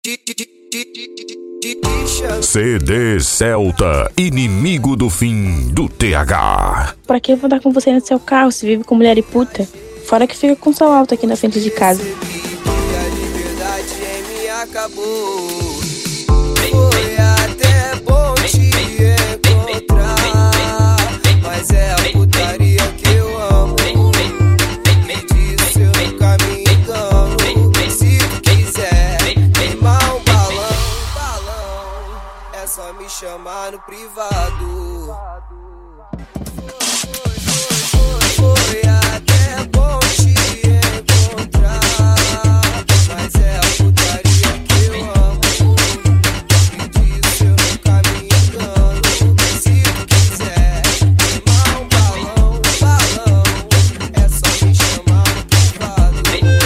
CD Celta, inimigo do fim do TH. Pra que eu vou andar com você no seu carro se vive com mulher e puta? Fora que fica com som alto aqui na frente de casa. A liberdade em mim acabou. Foi até bom te encontrar, mas é a putaria que eu amo. Me disse eu nunca me engano. Se tu quiser queimar um balão, é só me chamar no privado. Foi até bom te encontrar, mas é a putaria que eu amo. Me disse eu nunca me engano. Se tu quiser queimar um balão, é só me chamar no privado.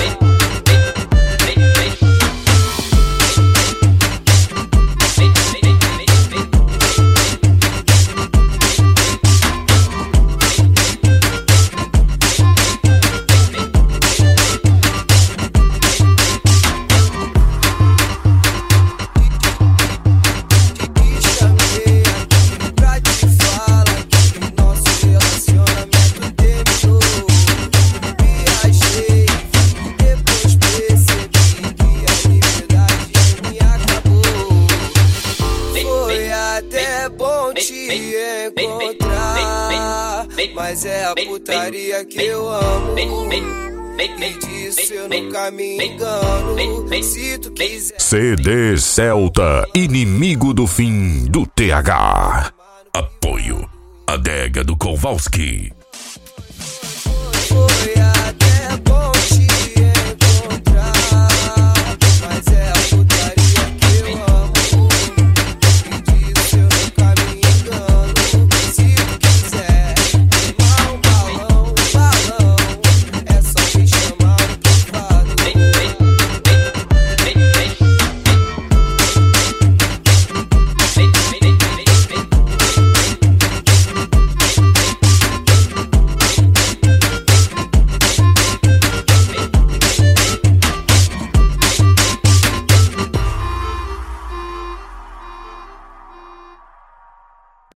Mas é a putaria que eu amo. Me disse eu nunca me engano. Se tu quiser. CD Celta, inimigo do fim do TH. Apoio Adega do Kowalski. Foi